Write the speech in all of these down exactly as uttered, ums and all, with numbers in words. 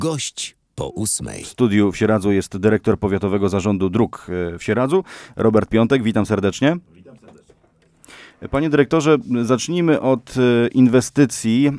Gość po ósmej. W studiu w Sieradzu jest dyrektor Powiatowego Zarządu Dróg w Sieradzu, Robert Piątek. Witam serdecznie. Witam serdecznie. Panie dyrektorze, zacznijmy od inwestycji.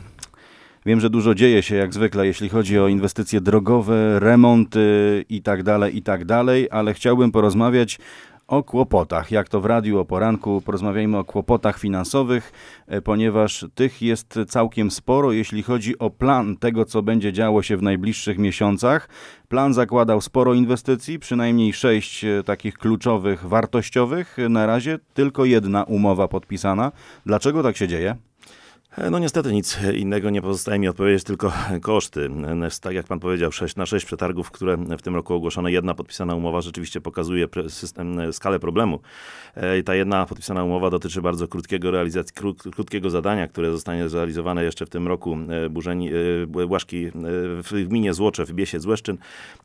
Wiem, że dużo dzieje się jak zwykle, jeśli chodzi o inwestycje drogowe, remonty i tak dalej, i tak dalej, ale chciałbym porozmawiać o kłopotach. Jak to w radiu o poranku, porozmawiajmy o kłopotach finansowych, ponieważ tych jest całkiem sporo, jeśli chodzi o plan tego, co będzie działo się w najbliższych miesiącach. Plan zakładał sporo inwestycji, przynajmniej sześć takich kluczowych, wartościowych. Na razie tylko jedna umowa podpisana. Dlaczego tak się dzieje? No niestety nic innego nie pozostaje mi odpowiedzieć, tylko koszty. Tak jak pan powiedział, sześć na sześć przetargów, które w tym roku ogłoszone, jedna podpisana umowa rzeczywiście pokazuje system, skalę problemu. I ta jedna podpisana umowa dotyczy bardzo krótkiego realizacji, krótkiego zadania, które zostanie zrealizowane jeszcze w tym roku. Burzeni, Błaszki w gminie Złocze, w Biesie Złeszczyn.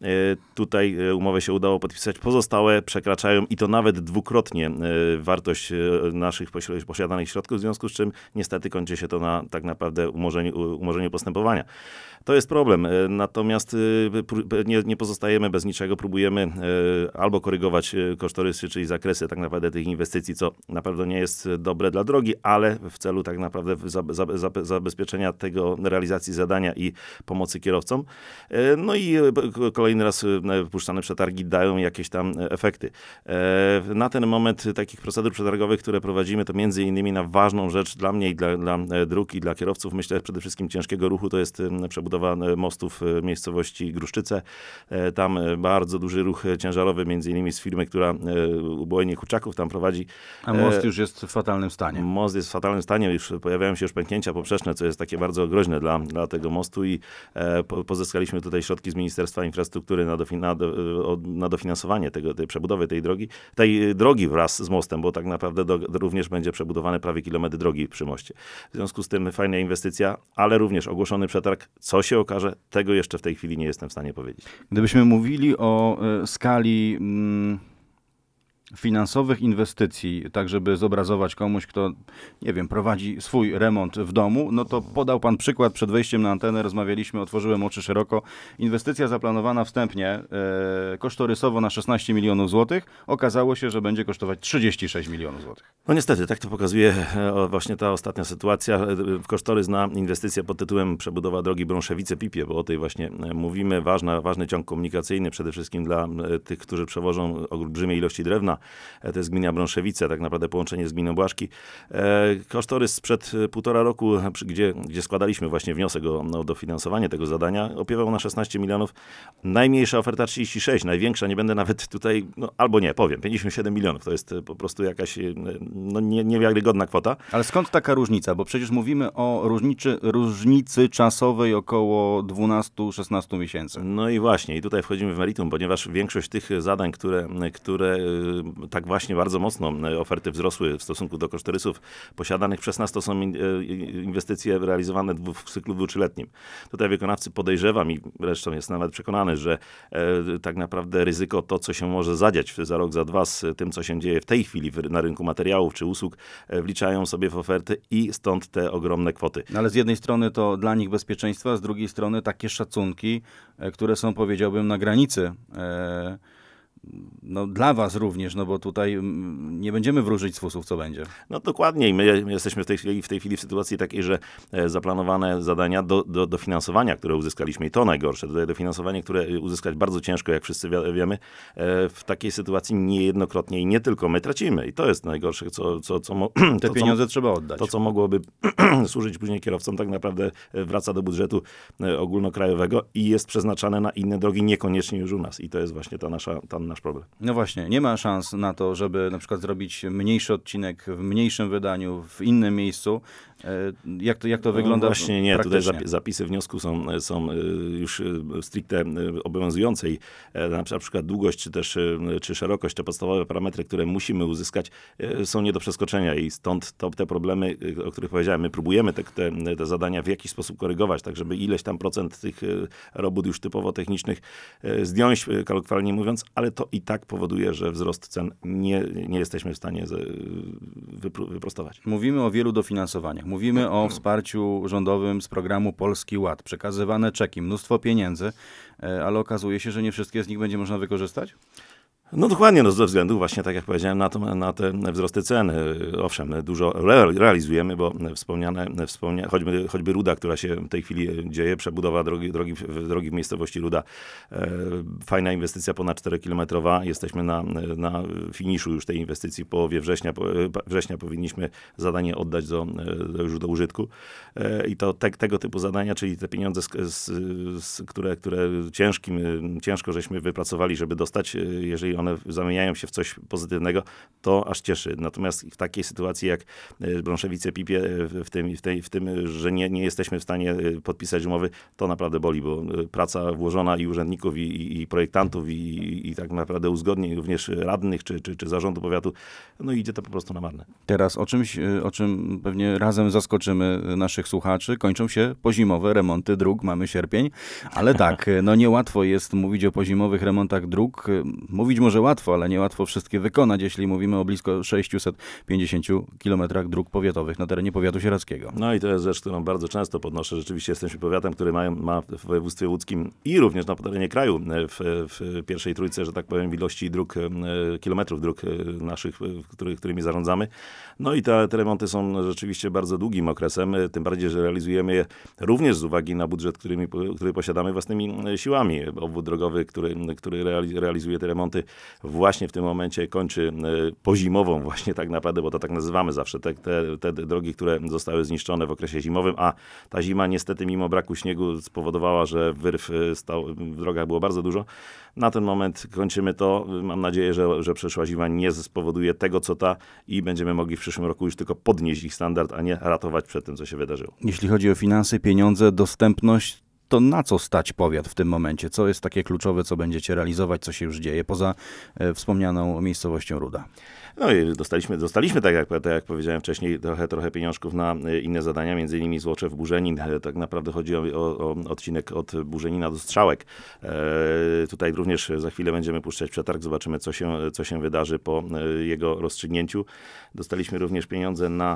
Tutaj umowę się udało podpisać. Pozostałe przekraczają i to nawet dwukrotnie wartość naszych posiadanych środków, w związku z czym niestety kończy się to na tak naprawdę umorzeniu, umorzeniu postępowania. To jest problem, natomiast nie, nie pozostajemy bez niczego, próbujemy albo korygować kosztorysy, czyli zakresy tak naprawdę tych inwestycji, co na pewno nie jest dobre dla drogi, ale w celu tak naprawdę zabezpieczenia tego realizacji zadania i pomocy kierowcom. No i kolejny raz wpuszczane przetargi dają jakieś tam efekty. Na ten moment takich procedur przetargowych, które prowadzimy, to między innymi na ważną rzecz dla mnie i dla, dla dróg i dla kierowców, myślę przede wszystkim ciężkiego ruchu, to jest przebudowa mostów w miejscowości Gruszczyce. Tam bardzo duży ruch ciężarowy, między innymi z firmy, która ubojenie kurczaków tam prowadzi. A most już jest w fatalnym stanie. Most jest w fatalnym stanie, już pojawiają się już pęknięcia poprzeczne, co jest takie bardzo groźne dla, dla tego mostu i po, pozyskaliśmy tutaj środki z Ministerstwa Infrastruktury na, dofi, na, do, na dofinansowanie tego, tej przebudowy tej drogi, tej drogi wraz z mostem, bo tak naprawdę do, również będzie przebudowane prawie kilometr drogi przy moście. W związku z tym fajna inwestycja, ale również ogłoszony przetarg. Co się okaże, tego jeszcze w tej chwili nie jestem w stanie powiedzieć. Gdybyśmy mówili o y, skali y, finansowych inwestycji, tak żeby zobrazować komuś, kto, nie wiem, prowadzi swój remont w domu, no to podał pan przykład przed wejściem na antenę, rozmawialiśmy, otworzyłem oczy szeroko. Inwestycja zaplanowana wstępnie, y, kosztorysowo na szesnaście milionów złotych, okazało się, że będzie kosztować trzydzieści sześć milionów złotych. No niestety, tak to pokazuje właśnie ta ostatnia sytuacja. Kosztorys na inwestycję pod tytułem przebudowa drogi Brąszewice-Pipie, bo o tej właśnie mówimy. Ważna, ważny ciąg komunikacyjny przede wszystkim dla tych, którzy przewożą olbrzymie ilości drewna. To jest gmina Brąszewice, tak naprawdę połączenie z gminą Błaszki. Kosztorys sprzed półtora roku, gdzie, gdzie składaliśmy właśnie wniosek o no, dofinansowanie tego zadania, opiewał na szesnaście milionów. Najmniejsza oferta trzydzieści sześć, największa, nie będę nawet tutaj, no albo nie, powiem, pięćdziesiąt siedem milionów. To jest po prostu jakaś no, nie, niewiarygodna kwota. Ale skąd taka różnica? Bo przecież mówimy o różnicy, różnicy czasowej około dwunastu do szesnastu miesięcy. No i właśnie, i tutaj wchodzimy w meritum, ponieważ większość tych zadań, które, które tak właśnie bardzo mocno oferty wzrosły w stosunku do kosztorysów posiadanych przez nas, to są inwestycje realizowane w cyklu dwu, trzyletnim. Tutaj wykonawcy, podejrzewam i zresztą jest nawet przekonany, że e, tak naprawdę ryzyko to, co się może zadziać za rok, za dwa z tym, co się dzieje w tej chwili w, na rynku materiałów czy usług, e, wliczają sobie w oferty i stąd te ogromne kwoty. No ale z jednej strony to dla nich bezpieczeństwo, a z drugiej strony takie szacunki, e, które są, powiedziałbym, na granicy e, no, dla was również, no bo tutaj nie będziemy wróżyć z fusów, co będzie. No dokładnie i my jesteśmy w tej chwili w, tej chwili w sytuacji takiej, że zaplanowane zadania do, do, do finansowania, które uzyskaliśmy i to najgorsze, tutaj dofinansowanie, które uzyskać bardzo ciężko, jak wszyscy wiemy, w takiej sytuacji niejednokrotnie i nie tylko my tracimy i to jest najgorsze, co... co, co mo- Te to, pieniądze co, trzeba oddać. To, co mogłoby służyć później kierowcom, tak naprawdę wraca do budżetu ogólnokrajowego i jest przeznaczane na inne drogi, niekoniecznie już u nas i to jest właśnie ta nasza, ta nasz problem. No właśnie, nie ma szans na to, żeby na przykład zrobić mniejszy odcinek w mniejszym wydaniu, w innym miejscu. Jak to, jak to wygląda? No właśnie nie, tutaj zapisy wniosku są, są już stricte obowiązujące i na przykład długość czy też czy szerokość, te podstawowe parametry, które musimy uzyskać, są nie do przeskoczenia i stąd to, te problemy, o których powiedziałem, my próbujemy te, te, te zadania w jakiś sposób korygować, tak żeby ileś tam procent tych robót już typowo technicznych zdjąć, kolokwialnie mówiąc, ale to to i tak powoduje, że wzrost cen nie, nie jesteśmy w stanie wypro, wyprostować. Mówimy o wielu dofinansowaniach. Mówimy o wsparciu rządowym z programu Polski Ład. Przekazywane czeki, mnóstwo pieniędzy, ale okazuje się, że nie wszystkie z nich będzie można wykorzystać? No dokładnie, no ze względu właśnie, tak jak powiedziałem, na, to, na te wzrosty cen. Owszem, dużo realizujemy, bo wspomniane, wspomnia, choćby, choćby Ruda, która się w tej chwili dzieje, przebudowa drogi, drogi, drogi w miejscowości Ruda. Fajna inwestycja, ponad czterokilometrowa. Jesteśmy na, na finiszu już tej inwestycji. W połowie września, września powinniśmy zadanie oddać do, do, już do użytku. I to te, tego typu zadania, czyli te pieniądze, z, z, z, które, które ciężkim, ciężko żeśmy wypracowali, żeby dostać, jeżeli one zamieniają się w coś pozytywnego, to aż cieszy. Natomiast w takiej sytuacji jak Brąszewice-Pipie, w tym, w, tej, w tym, że nie, nie jesteśmy w stanie podpisać umowy, to naprawdę boli, bo praca włożona i urzędników, i, i, i projektantów, i, i tak naprawdę uzgodnień również radnych, czy, czy, czy zarządu powiatu, no idzie to po prostu na marne. Teraz o czymś, o czym pewnie razem zaskoczymy naszych słuchaczy. Kończą się pozimowe remonty dróg, mamy sierpień, ale tak, no niełatwo jest mówić o pozimowych remontach dróg. Mówić może łatwo, ale niełatwo wszystkie wykonać, jeśli mówimy o blisko sześciuset pięćdziesięciu kilometrach dróg powiatowych na terenie powiatu sieradzkiego. No i to jest rzecz, którą bardzo często podnoszę. Rzeczywiście jesteśmy powiatem, który ma, ma w województwie łódzkim i również na terenie kraju w, w pierwszej trójce, że tak powiem, w ilości dróg, kilometrów dróg naszych, który, którymi zarządzamy. No i te, te remonty są rzeczywiście bardzo długim okresem, tym bardziej, że realizujemy je również z uwagi na budżet, którymi, który posiadamy własnymi siłami. Obwód drogowy, który, który realizuje te remonty, właśnie w tym momencie kończy pozimową właśnie tak naprawdę, bo to tak nazywamy zawsze, te, te, te drogi, które zostały zniszczone w okresie zimowym, a ta zima niestety mimo braku śniegu spowodowała, że wyrw stał, w drogach było bardzo dużo. Na ten moment kończymy to. Mam nadzieję, że, że przyszła zima nie spowoduje tego, co ta i będziemy mogli w przyszłym roku już tylko podnieść ich standard, a nie ratować przed tym, co się wydarzyło. Jeśli chodzi o finanse, pieniądze, dostępność, to na co stać powiat w tym momencie? Co jest takie kluczowe, co będziecie realizować, co się już dzieje, poza e, wspomnianą miejscowością Ruda? No i dostaliśmy, dostaliśmy tak, jak, tak jak powiedziałem wcześniej, trochę, trochę pieniążków na inne zadania, między innymi Złoczew, Burzenin. Tak naprawdę chodzi o, o, o odcinek od Burzenina do Strzałek. E, tutaj również za chwilę będziemy puszczać przetarg, zobaczymy, co się, co się wydarzy po jego rozstrzygnięciu. Dostaliśmy również pieniądze na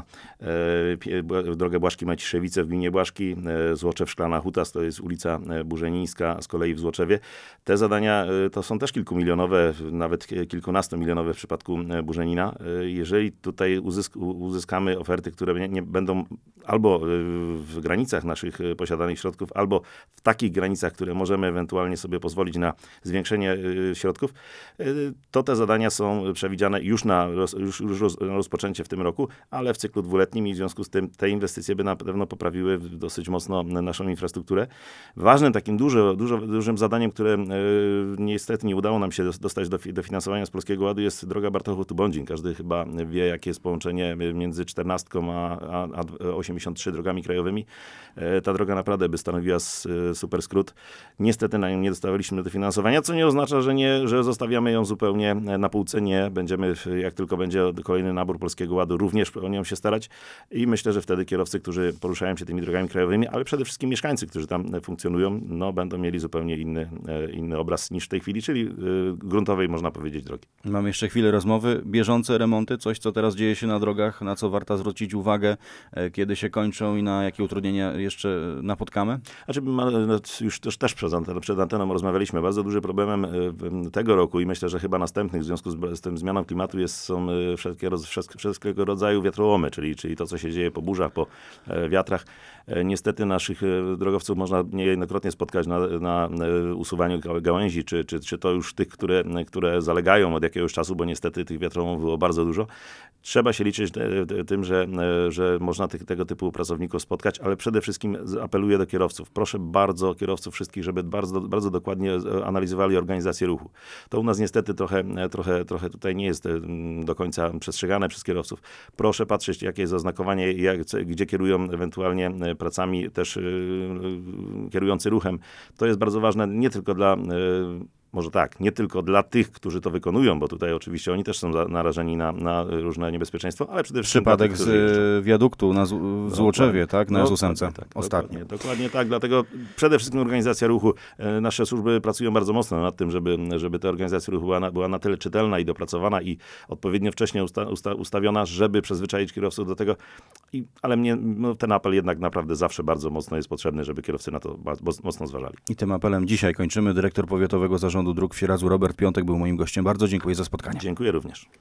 e, drogę Błaszki-Maciszewice w gminie Błaszki, e, Złoczew, Szklana Huta, to jest ulica Burzenińska, z kolei w Złoczewie. Te zadania e, to są też kilkumilionowe, nawet kilkunastomilionowe w przypadku Burzenia. Jeżeli tutaj uzysk- uzyskamy oferty, które nie, nie będą albo w granicach naszych posiadanych środków, albo w takich granicach, które możemy ewentualnie sobie pozwolić na zwiększenie środków, to te zadania są przewidziane już na, roz, już, już roz, rozpoczęcie w tym roku, ale w cyklu dwuletnim i w związku z tym te inwestycje by na pewno poprawiły dosyć mocno naszą infrastrukturę. Ważnym takim dużo, dużo, dużym zadaniem, które niestety nie udało nam się dostać do dofinansowania z Polskiego Ładu, jest droga Bartochów-Tubądzin. Każdy chyba wie, jakie jest połączenie między czternastką a, a, a osiemdziesiąt trzy drogami krajowymi. Ta droga naprawdę by stanowiła super skrót. Niestety na nią nie dostawaliśmy dofinansowania, co nie oznacza, że, nie, że zostawiamy ją zupełnie na półce. Nie. Będziemy, jak tylko będzie kolejny nabór Polskiego Ładu, również o nią się starać i myślę, że wtedy kierowcy, którzy poruszają się tymi drogami krajowymi, ale przede wszystkim mieszkańcy, którzy tam funkcjonują, no, będą mieli zupełnie inny, inny obraz niż w tej chwili, czyli gruntowej, można powiedzieć, drogi. Mam jeszcze chwilę rozmowy. Bieżące remonty, coś, co teraz dzieje się na drogach, na co warto zwrócić uwagę, kiedy się kończą i na jakie utrudnienia jeszcze napotkamy? Znaczy, już też, też przed, anteną, przed anteną rozmawialiśmy. Bardzo dużym problemem tego roku i myślę, że chyba następnych w związku z, z tym zmianą klimatu jest, są wszelkie, wszelkiego rodzaju wiatrołomy, czyli, czyli to, co się dzieje po burzach, po wiatrach. Niestety naszych drogowców można niejednokrotnie spotkać na, na usuwaniu gałęzi, czy, czy, czy to już tych, które, które zalegają od jakiegoś czasu, bo niestety tych wiatrołomów było bardzo dużo. Trzeba się liczyć tym, że, że można tych, tego typu pracowników spotkać, ale przede wszystkim apeluję do kierowców. Proszę bardzo kierowców wszystkich, żeby bardzo, bardzo dokładnie analizowali organizację ruchu. To u nas niestety trochę, trochę, trochę tutaj nie jest do końca przestrzegane przez kierowców. Proszę patrzeć, jakie jest oznakowanie, jak, gdzie kierują ewentualnie pracami też yy, kierujący ruchem. To jest bardzo ważne nie tylko dla yy, może tak, nie tylko dla tych, którzy to wykonują, bo tutaj oczywiście oni też są za, narażeni na, na różne niebezpieczeństwo, ale przede wszystkim Przypadek dla tych, którzy jeżdżą. z wiaduktu na, Z- w Złoczewie, tak? Na S ósem Dokładnie tak, ostatnio. Dokładnie, dokładnie tak, dlatego przede wszystkim organizacja ruchu. E, Nasze służby pracują bardzo mocno nad tym, żeby, żeby ta organizacja ruchu była na, była na tyle czytelna i dopracowana i odpowiednio wcześnie usta, usta, ustawiona, żeby przyzwyczaić kierowców do tego. I, ale mnie, no, ten apel jednak naprawdę zawsze bardzo mocno jest potrzebny, żeby kierowcy na to ba- mocno zważali. I tym apelem dzisiaj kończymy. Dyrektor Powiatowego Zarządu Dróg w Sieradzu Robert Piątek był moim gościem. Bardzo dziękuję za spotkanie. Dziękuję również.